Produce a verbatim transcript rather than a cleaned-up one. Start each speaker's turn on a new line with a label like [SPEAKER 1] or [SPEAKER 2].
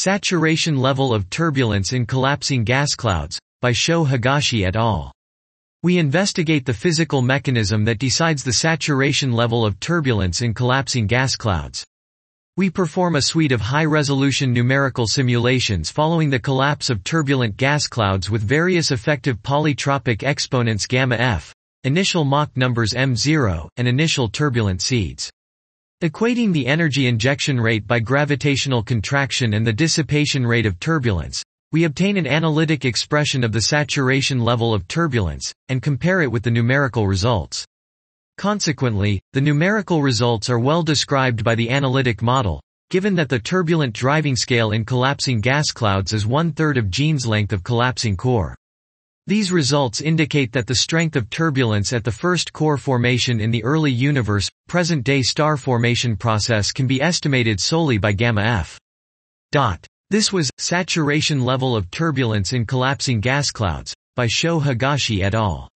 [SPEAKER 1] Saturation level of turbulence in collapsing gas clouds, by Sho Higashi et al. We investigate the physical mechanism that decides the saturation level of turbulence in collapsing gas clouds. We perform a suite of high-resolution numerical simulations following the collapse of turbulent gas clouds with various effective polytropic exponents gamma f, initial Mach numbers m zero, and initial turbulent seeds. Equating the energy injection rate by gravitational contraction and the dissipation rate of turbulence, we obtain an analytic expression of the saturation level of turbulence, and compare it with the numerical results. Consequently, the numerical results are well described by the analytic model, given that the turbulent driving scale in collapsing gas clouds is one-third of Jeans length of collapsing core. These results indicate that the strength of turbulence at the first core formation in the early universe, present-day star formation process can be estimated solely by gamma f. Dot. This was Saturation Level of Turbulence in Collapsing Gas Clouds, by Sho Higashi et al.